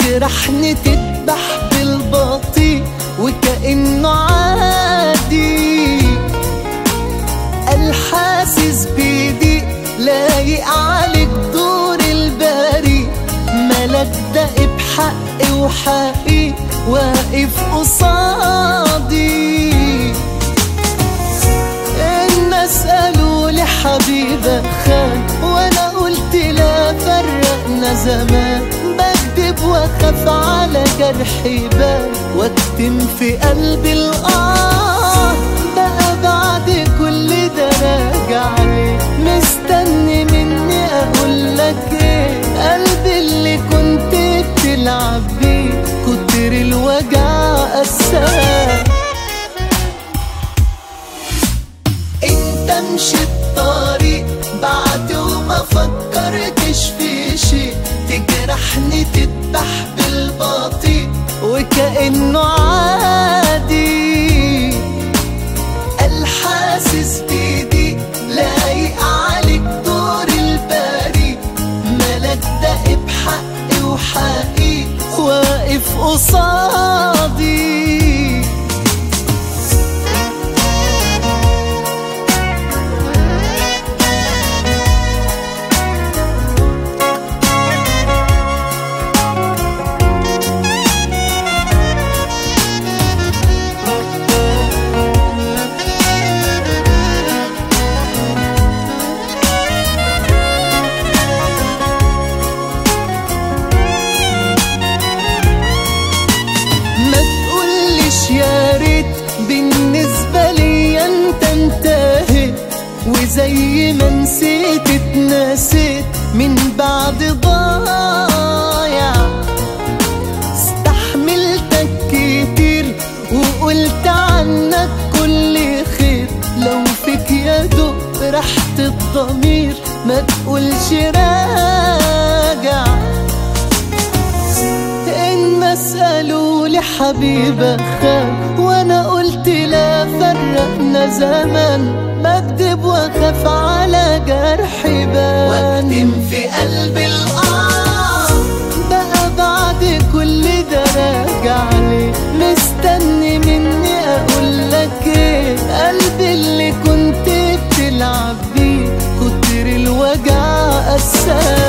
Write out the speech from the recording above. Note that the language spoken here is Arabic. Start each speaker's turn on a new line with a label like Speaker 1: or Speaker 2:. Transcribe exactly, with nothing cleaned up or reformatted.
Speaker 1: تجرحني تذبح بالبطيء وكأنه عادي. الحاسس بيدي لايق عليك دور البريء، ملك دق بحقي وحقي واقف قصادي. الناس قالوا لي حبيبك خان وانا قلت لا فرقنا زمان، بكدب واخاف على جرحي بان واكتم في قلبي الآه. بقى بعد كل ده راجع ليه مستني مني اقولك ايه؟ قلبي اللي كنت بتلعب بيه كتر الوجع قساه. انت مشيت طريق بعد وما فكرتش في شيء، تجرحني تذبح بالبطيء وكأنه عادي. الحاسس بيدي لايق عليك دور البريء، ملك دق بحقي وحقي واقف قصادي. يا ريت بالنسبة لي انت انتهيت، وزي ما نسيت اتنسيت من بعد ضايع. استحملتك كتير وقلت عنك كل خير، لو فيك يا دوب راحة الضمير ما تقولش راجع. الناس قالوا لي حبيبك خان وانا قلت لا فرقنا زمان، بكدب واخاف على جرحي بان واكتم في قلبي الآه. بقى بعد كل ده راجع ليه مستني مني اقولك ايه؟ قلبي اللي كنت بتلعب بيه كتر الوجع قساه.